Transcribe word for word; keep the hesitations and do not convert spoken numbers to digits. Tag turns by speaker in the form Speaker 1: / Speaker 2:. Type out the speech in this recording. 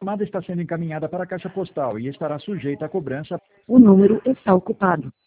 Speaker 1: chamada está sendo encaminhada para a caixa postal e estará sujeita a cobrança.
Speaker 2: O número está ocupado.